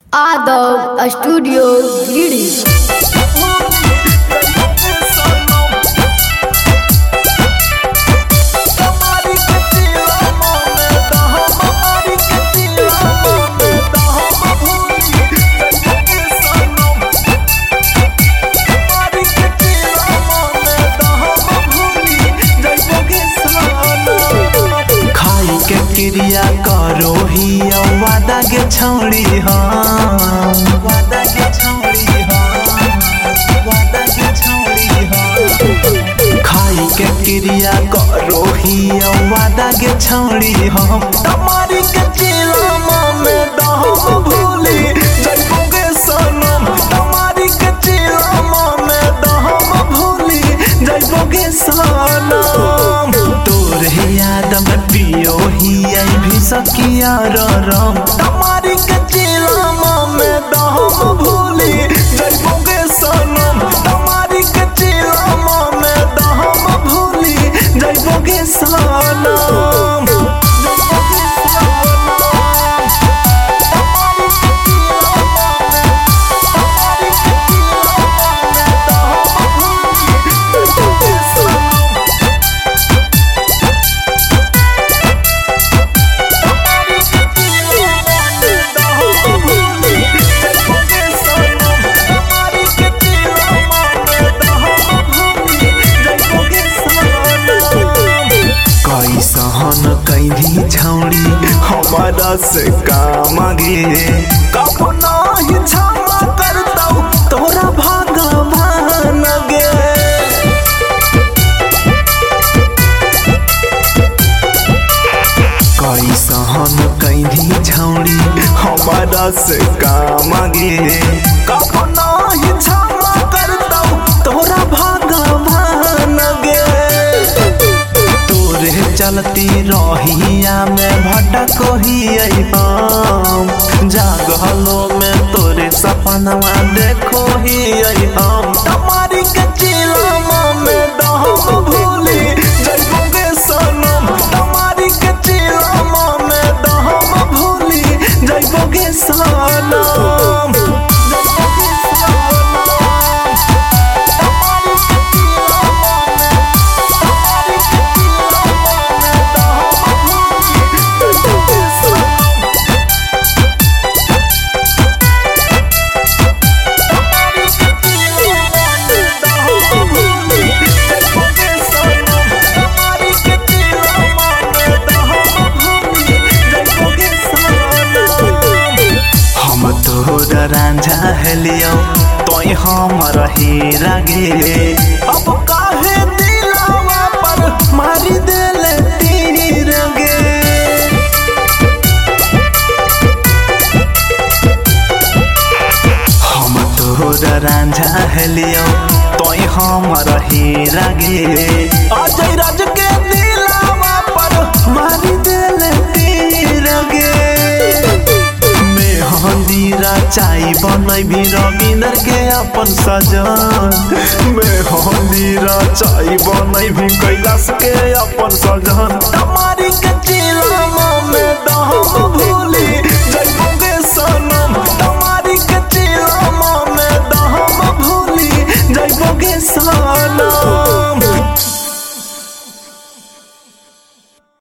Adab Studio Greetings. क्रिया करो ही वादा के छौड़ी वादा के छौड़ी वादा के छौड़ी खाई के क्रिया करो ही वादा के छौड़ी तुम्हारी के चिलमा में दहम भूली जइबोगे सनम तुम्हारी के चिलमा में दहम भूली जइबोगे सनम तोर याद में पियो ही आई भी सकिया रम तुम्हारी के चिलमा में दहम भूली जइबोगे सनम तुम्हारी के चिलमा में दहम भूली जइबोगे सनम। सहन कैदी छौड़ी हमारा से काम गे कब नहीं क्षमा करता तोरा भगवान गे कई सहन कैदी छौड़ी हमारा से काम गे कब नहीं क्षमा करता तोरा भगवान गे चलती रहिया में भटको ही हम जागलो में तोरे सपनवा देखो ही हम तुम्हारी के चिलमा में दहम भूली जइबोगे सनम तुम्हारी के चिलमा में दहम भूली जइबोगे सनम। रांझा हेलियो तोय हमरा हीरा गे अब काहे दिलावा पर मारी देले तीर गे हम तोरा रांझा हेलियो तोय हमरा हीरा गे अजय राज के दिलावा पर मारी देले तीर गे हंदीरा चाय बनई भी रविंदर के अपन सजन में हंदीरा चाय बनई भी कैलाश के अपन सजन तुम्हारी के